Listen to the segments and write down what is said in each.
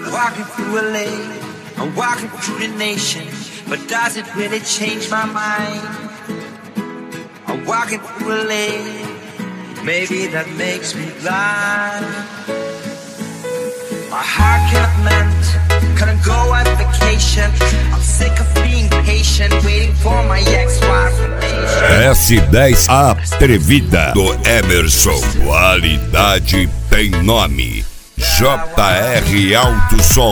walking through LA, I'm walking through the nation, but does it really change my mind? I'm walking through LA, maybe that makes me blind. My heart cannot mend, couldn't go on vacation. I'm sick of being patient, waiting for my ex-wife. S10 Atrevida do Emerson. Qualidade tem nome. JR Alto Som.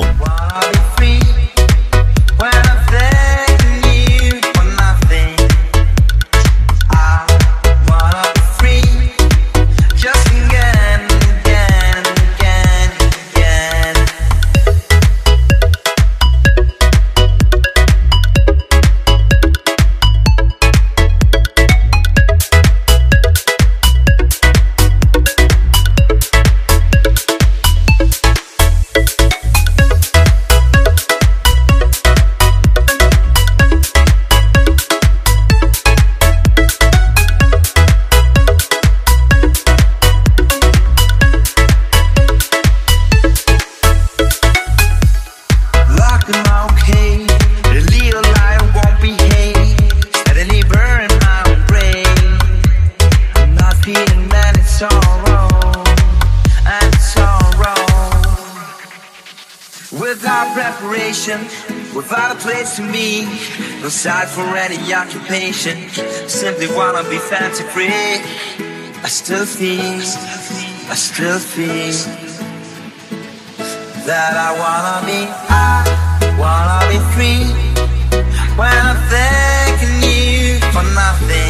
Without preparation, without a place to meet, no side for any occupation, simply wanna be fancy free. I still feel that I wanna be free. When I'm thanking you for nothing,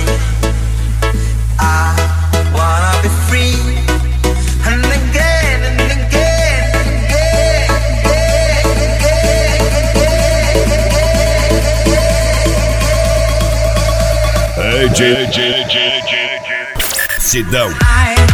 I wanna be free. And again and again and again. Sidão.